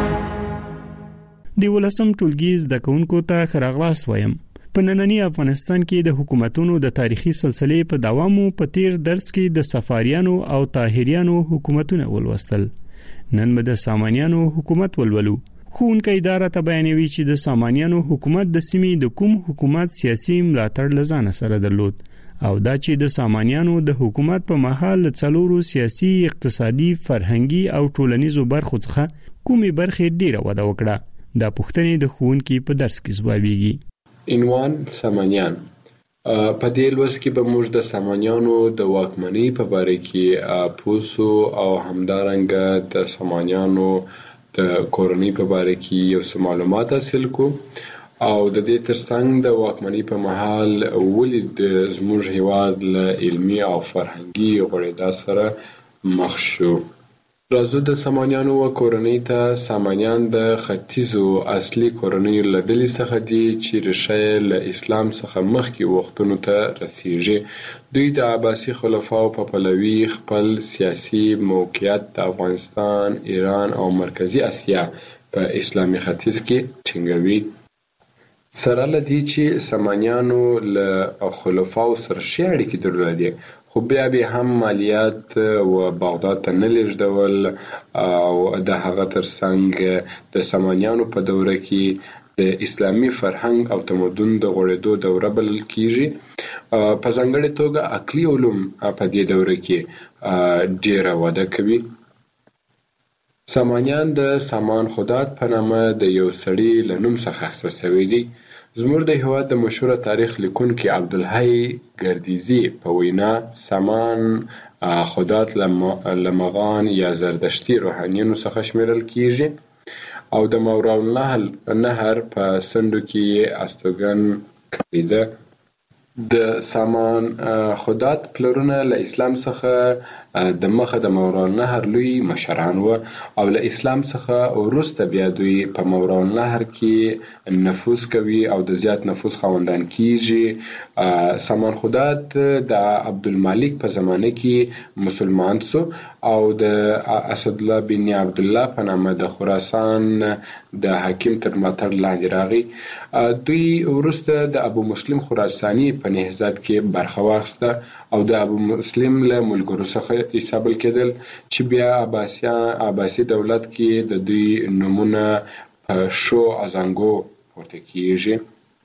د ولسم ټولګي زده کوونکو ته ښه راغلاست وایم. په نننی افغانستان کې د حکومتونو د تاریخي سلسلې په دوامو په تیر درس کې د صفاریانو او طاهریانو حکومتونه ولوستل. نن به د سامانیانو حکومت ولولو. ښوونکی اداره ته بیانوي چې د سامانیانو حکومت د سیمې د کوم حکومت سیاسي ملاتړ لزانه سره درلود او دا چې د سامانیانو د حکومت په مهال څلورو سیاسي، اقتصادي، فرهنګي او ټولنیزو برخو څخه کومې برخې ډیره وده وکړه. دا پوښتنې د ښوونکي په درس کې ځوابیږي. عنوان سامانیان. په دې لوست کې به موږ د سامانیانو د واکمنۍ په باره کې پوسو او همدارنګه د سامانیانو د کورنۍ په باره کې یو څه معلومات حاصل کو او د دې ترڅنګ د واکمنۍ په مهال ولې د زموږ هیواد له علمي او فرهنګي غوړېدا سره مخ شو. راځو د سامانیانو و کورنۍ ته. سامانیان د ختیځو اصلي کورنیو له ډلې څخه دي چې ریښه له اسلام څخه مخکې وختونو ته رسیږي. دوی د عباسي خلفاو په پلوي خپل سیاسي موقعیت د افغانستان، ایران او مرکزی اسیا په اسلامي ختیځ کې ټینګوي. سره له دې چې سامانیانو له خلفاو سره ښې اړیکې درلودې، خو بیا به هم مالیات و بغداد ته نه لیږدول او د هغه ترڅنګ د سامانیانو په دوره کې د اسلامي فرهنګ او تمدن د غوړېدو دوره بلل کیږي. په ځانګړې توګه عقلي علوم په دې دوره کې ډیره وده کوي. سامانیان د سامان خدات په نامه د یو سړي له نوم څخه اخیستل شوي دي. زموږ د هېواد د مشهوره تاریخ لیکونکي عبدالحی گردیزي په وینا سامان خدات له مغان یا زردشتي روحانیانو څخه شمیرل کیږي او د ماوراء النهر په څنډو کې استوګن کړی ده. د سامان خدات پلرونه له اسلام څخه د مخه د ماوراء النهر لوی مشران و او له اسلام څخه وروسته بیا دوی په ماوراء النهر کې نفوذ کوي او د زیات نفوذ خاوندان کیږي. سامان خدات د عبدالمالک په زمانه کې مسلمان سو او د اسدالله بن عبد الله په نامه د خراسان د حاکم تر ملاتړ لاندې راغی. دوی وروسته د ابو مسلم خراساني په نهضت کې برخه واخیسته او د ابو مسلم له ملګرو څخه حسابل کېدل چې بیا عباسیان عباسي دولت کې د دوی نمونه په شو ازانګو پورته کیږي.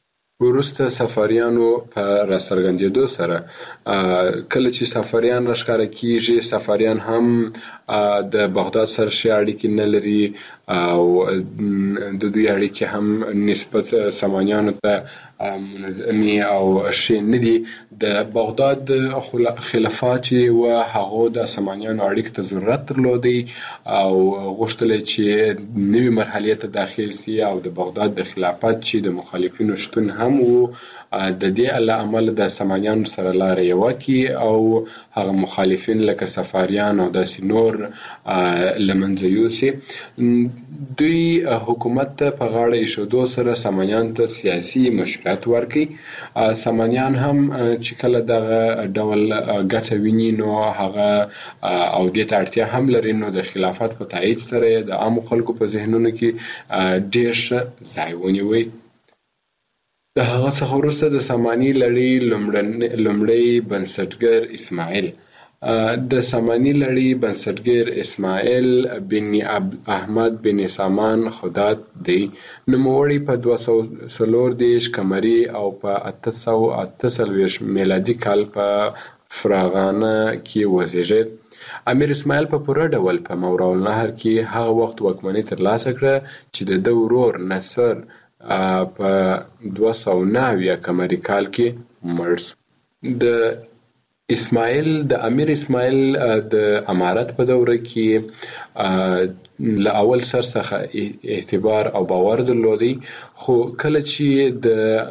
ورسته سفاریانو په راڅرګندېدو سره کله چې سفاریان راښکاره کیږي سفاریان هم د بغداد سره ښې اړیکې نه لري او د دوی اړیکې هم نسبت سامانیانو ته منظمې او ښې نه دي. د بغداد خلفا چې و هغو د سامانیانو اړیکو ته ضرورت درلودی او غوښتل چې نوې مرحلې ته داخل سي او د بغداد د خلافت چې د مخالفینو شتون هم وو د دې له امله د سامانیانو سره لار یوه کی او هغه مخالفین لکه سفاریان او داسې نور له منځه یوسي. دوی حکومت ته په غاړه ایښودو سره سامانیانو ته سیاسي مشروعیت ورکړي. سامانیان هم چې کله دغه ډول ګټه ویني نو هغه او دې ته اړتیا هم لري نو د خلافت په تایید سره د عامو خلکو په ذهنونو کې ډېر ښه ځای ونیوی. د هغه څخه وروسته د ساماني لړۍ لومړی بنسټګر اسماعیل د ساماني لړۍ بنسټګر اسماعیل بن احمد بن سامان خدات دی. نوموړی په دوه سوه څلور دېرش قمري او په اته سوه اته څلوېښت میلادي کال په فراغانه کې وزیږید. امیر اسماعیل په پوره ډول په ماوراءالنهر کې هغه وخت واکمني ترلاسه کړه چې د ده ورور نصر په دوه سوه نهه اویا قمري کال کې مړ شو. د اسماعیل د امیر اسماعیل د امارت په دوره کې له اول سر څخه اعتبار او باور درلودی خو کله چې د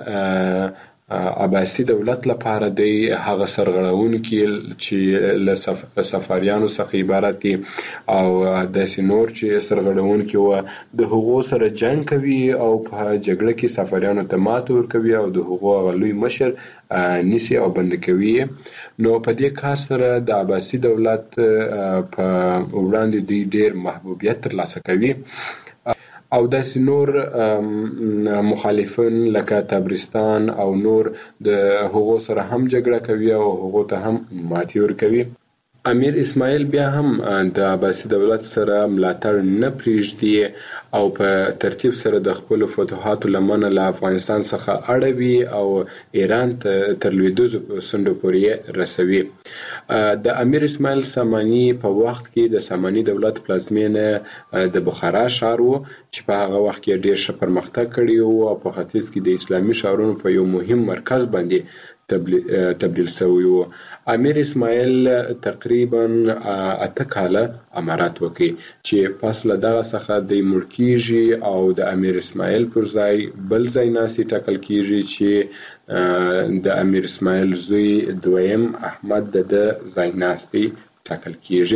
عباسي دولت لپاره د هغه سرغړونکي چې له سفاریانو څخه عبارت دي او داسې نور چې سرغړونکي و د هغو سره جنگ کوي او په جګړه کې سفاریانو ته ماتې ورکوي او د هغو هغه لوی مشر نیسي او بند کوي. نو په دې کار سره د عباسي دولت په وړاندې دوی ډېر محبوبیت ترلاسه کوي او داسې نور مخالفین لکه تبرستان او نور د هغو سره هم جګړه کوي او هغو ته هم ماتې ورکوي. امیر اسماعیل بیا هم د عباسي دولت سره ملاتړ نه پرېږدي او په ترتیب سره د خپلو فتوحاتو لمنه له افغانستان څخه اړوي او ایران ته تر لویدیځو سندو پورې رسوي. د امیر اسماعیل ساماني په وخت کې د ساماني دولت پلازمینه د بخارا ښار و چې په هغه وخت کې ډېر ښه پرمختګ کړی و او په ختیځ کې د اسلامي ښارونو په یو مهم مرکز باندې تبدیل شوی و. امیر اسماعیل تقریبا اته کاله امارت وکړي چې پس له دغه څخه دی مړ کیږي او د امیر اسماعیل پر ځای بل ځایناستی ټاکل کیږي چې د امیر اسماعیل زوی دویم احمد د ده ځایناستی ټاکل کیږي.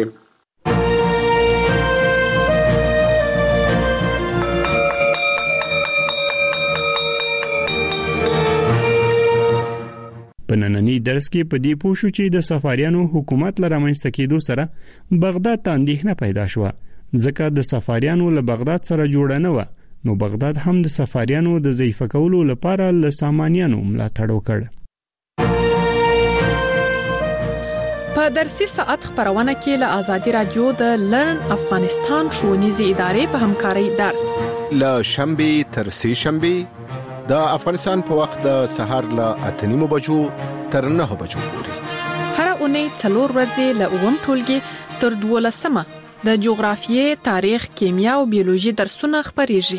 په نننی درس کې په دې پوه شو چې د سفاریانو حکومت له رامنځته کېدو سره بغداد ته اندېښنه پیدا شوه ځکه د سفاریانو له بغداد سره جوړه نه وه نو بغداد هم د سفاریانو د ضعیفه کولو لپاره له سامانیانو ملاتړ وکړ. په درسي ساعت خبرونه کې له آزادي رادیو د لرن افغانستان ښوونیزې ادارې په همکارۍ درس له شنبه تر سه شنبه د افغانستان په وخت د سهار له اته نیمو بجو تر نهه بجو پورې هر اونۍ څلور ورځې له اووم ټولګي تر دولسمه د جغرافیې، تاریخ، کیمیا او بیولوژي درسونه خبرېږي.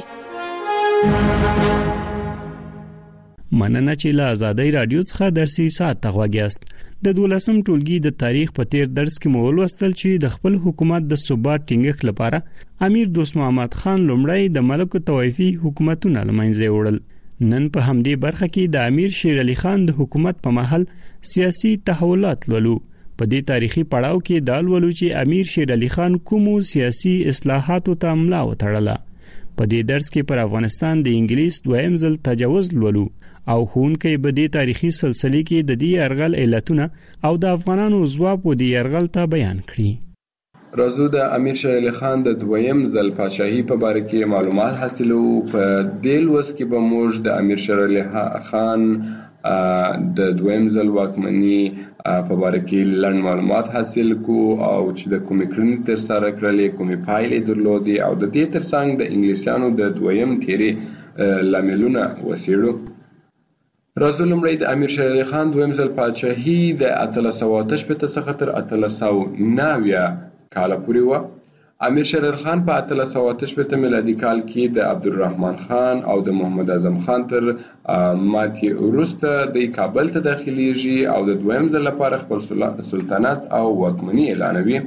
مننه چې له آزادۍ رادیو څخه درسي ساعت ته غوږیاست. د دولسم ټولګي د تاریخ په تیر درس کې مو ولوستل چې د خپل حکومت د ثبات ټینګښت لپاره امیر دوست محمد خان لومړی د ملک طوایفي حکومتونه له منځه وړل. نن په همدې برخه کې د امیر شیر علي خان د حکومت په مهال سیاسي تحولات لولو. په دې تاریخي پړاو کې دا لولو چې امیر شیر علي خان کومو سیاسي اصلاحاتو ته ملا وتړله. په دې درس کې پر افغانستان د انګلیس دویم ځل تجاوز لولو او ښوونکی به دې تاریخي سلسله کې د دې یرغل علتونه او د افغانانو ځواب و دې یرغل ته بیان کړي. راځو د امیر شیر علي خان د دویم ځل پاچاهي په باره کې معلومات حاصلو. په دې لوست کې به موږ د امیر شیر علي خان د دویم ځل واکمني په باره کې لنډ معلومات حاصل کو او چې د کومې کړنې ترسره کړلې، کومې پایلې درلودې او د دې ترڅنګ د انګلیسیانو د دویم تیرې لاملونه وڅېړو. راځو لومړی د امیر شیر علي خان دویم ځل پاچاهي د اتلس سوه اته شپېته څخه تر اتلس سوه نهه اویا کاله پورې وه. امیر شیر علي خان په اتلس سوه اته شپېته میلادي کال کې د عبدالرحمن خان او د محمد اعظم خان تر ماتې وروسته د کابل ته داخليږي او د دویم ځل لپاره خپل سلطنت او واکمني اعلانوي.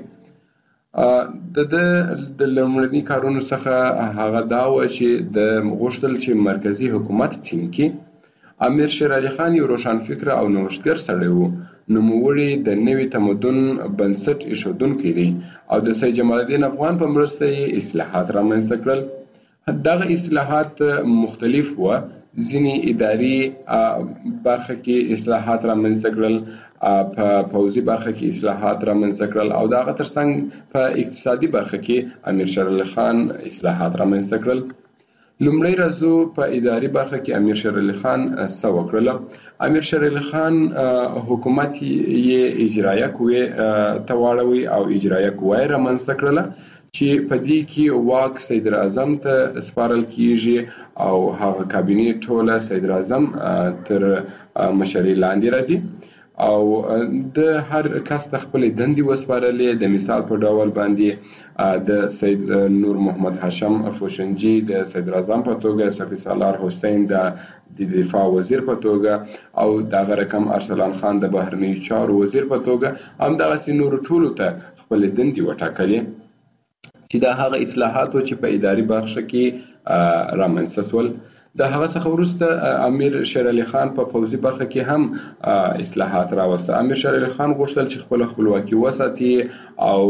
د د لومړني کارونو څخه هغه دا و چې د غوښتل چې مرکزی حکومت ټینګ کړي. امیر شیر علي خان یو روښانفکر او نوښتګر سړی و، نوموړی د نوي تمدن بنسټ ایښودونکی دی او د سید جمال الدین افغان په مرسته یې اصلاحات رامنځته کړل. دغه اصلاحات مختلف وو، ځینې اداري برخه کې اصلاحات رامنځته کړل، په پوځي برخه کې اصلاحات رامنځته کړل او دغه ترڅنګ په اقتصادي برخه کې امیر شیر علي خان اصلاحات رامنځته کړل. لومړی راځو په اداري برخه کې امیر شیر علي خان څه وکړل. امیر شیر علي خان حکومت یې اجرایه قوې ته واړوي او اجرایه قوه رامنځته کړله چې په دې کې واک صدر اعظم ته سپارل کیږي او هغه کابینه ټوله صدر اعظم تر مشرۍ لاندې راځي او د هر کس د خپل دندې وسپارلې. د مثال په ډول باندې د سید نور محمد هاشم افوشنجي د صدر اعظم په توګه، صفي سالار حسین د دفاع وزیر په توګه او دغه رقم ارسلان خان د بهرنیو چارو وزیر په توګه همدغسې نورو ټولو ته خپل دندې وټاکلې چې دا هغه اصلاحات و چې په اداري برخه کې رامنځته شول. د هغه څخه وروسته امیر شیر علي خان په پوځي برخه کې هم اصلاحات راوسته. امیر شیر علي خان غوښتل چې خپل خپلواکي وساتي او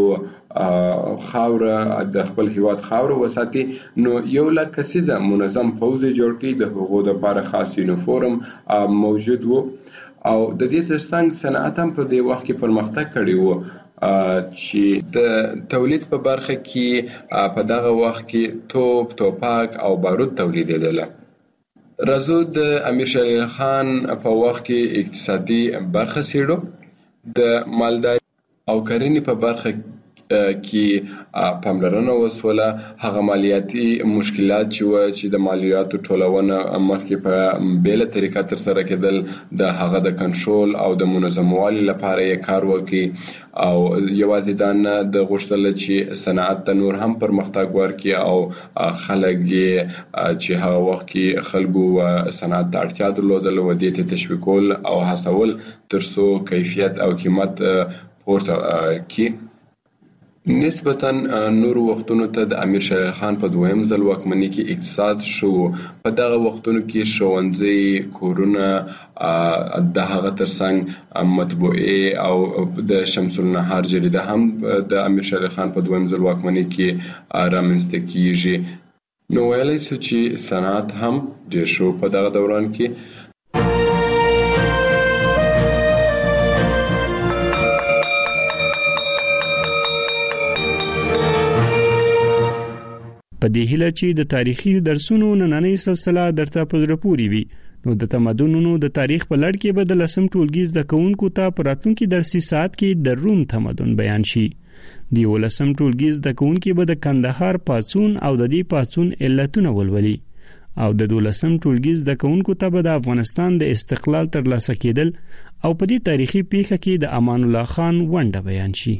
خاوره د خپل هیواد خاوره وساتي، نو یو لک کسیزه منظم پوځ جوړ کړي، د هغو لپاره خاص یونیفورم موجود و او د دې ترڅنګ صنعت هم په دې وخت کې پرمختګ کړی و چې د تولید په برخه کې په دغه وخت کې توپ، توپک او بارود تولیدېدله. راځو د امیر شیر علي خان په وخت کې اقتصادي برخه څېړو. د مالدارۍ او کرنې په برخه کې پاملرنه وسوله. هغه مالیاتي مشکلات چې و چې د مالیاتو ټولونه مخکې په بیله طریقه ترسره کېدل، د هغه د کنټرول او د منظموالي لپاره یې کار وکړي او یوازې دا نه د غوښتل چې صنعت ته نور هم پرمختګ ورکړي او خلک یې چې هغه وخت کې خلکو صنعت ته اړتیا درلودله و دې ته تشویقول او هڅول تر څو کیفیت او قیمت پورته کړي. نسبتاً نورو وختونو ته د امیر شیر علي خان په دویم ځل واکمنۍ کې اقتصاد شو. په دغه وختونو کې ښوونځي، کورونه، د هغه ترڅنګ مطبوعې او د شمس النهار جریده هم د امیر شیر علي خان په دویم ځل واکمنۍ کې رامنځته کیږي. نو ویلی شو چې صنعت هم ډېر شو په دغه دوران کې. په دې هیله چې د تاریخي درسونو نننۍ سلسله درته په زړه پورې وي، نو د تمدنونو د تاریخ په لړ کې به د لسم ټولګي زده کوونکو ته په راتلونکي درسي ساعت کې د روم تمدن بیان شي. د یولسم ټولګي زده کوونکي به د کندهار پاڅون او د دې پاڅون علتونه ولولي او د دولسم ټولګي زده کوونکو ته به د افغانستان د استقلال ترلاسه کېدل او په دې تاریخي پیښه کې د امان الله خان ونډه بیان شي.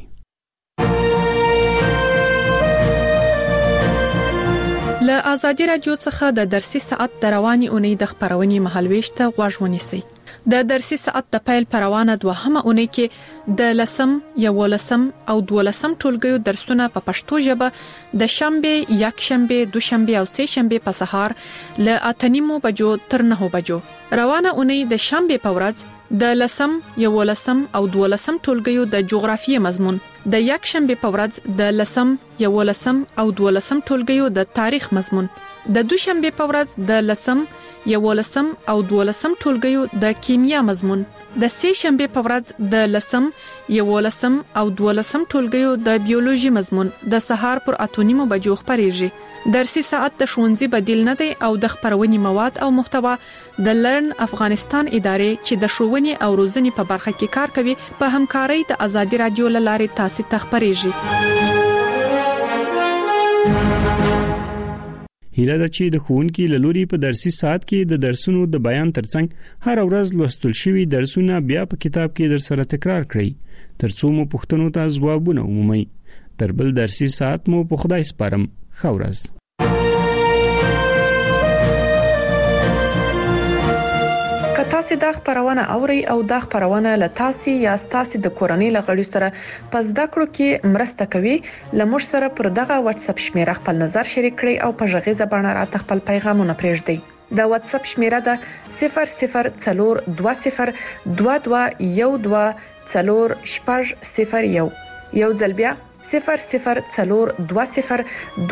له آزادي رادیو څخه د درسي ساعت د رواني اونۍ د خبرونې مهالويش ته غوږ ونیسئ. د درسي ساعت د پیل پروانه دوهمه اونۍ کې د لسم، یولسم او دولسم ټولګیو درسونه په پښتو ژبه د شنبه، یک شنبه، دوشنبه او سه شنبه په سهار له اتنیمو بجو تر نهو بجو. روانه اونۍ د شنبه په ورځ د لسم، یولسم او دولسم ټولګیو د جغرافیې مضمون، د یک شنبه په ورځ د لسم، یولسم او دولسم ټولګیو د تاریخ مضمون، د دوشنبه په ورځ د لسم، یولسم او دولسم ټولګیو د کیمیا مضمون، د سه شنبه په ورځ د لسم، یولسم او دولسم ټولګیو د بیولوژي مضمون د سهار پر اتونیمو بجو خبرېږي. درسي ساعت د ښوونځي بدیل نه دی او د خبرونې مواد او محتوا د لرن افغانستان ادارې چې د ښوونې او روزنې په برخه کې کار کوي په همکارۍ د آزادي رادیو لارې تاسو ته خبرېږي. هیله ده چې د ښوونکي له لوري په درسي ساعت کې د درسونو د بیان ترڅنګ هر ورځ لوستل شوي درسونه بیا په کتاب کې در سره تکرار کړئ ترڅو مو پوښتنو ته ځوابونه ومومئ. تر بل درسي ساعت مو په خدای سپارم. ښه ورځ. تاسو د خبرونه اوري او د خبرونه له تاسو یا تاسو د کورنۍ لغړی سره پس د کړو کې مرسته کوي لمر سره پر دغه واتس اپ شمیره خپل نظر شریک کړئ او په ژغې زبانه راته خپل پیغامونه پرېږدئ. د واتس اپ شمیره ده صفر صفر څلور دوه صفر دوه دوه یو دوه څلور شپږ صفر یو یو ځل بیا صفر صفر څلور دوه صفر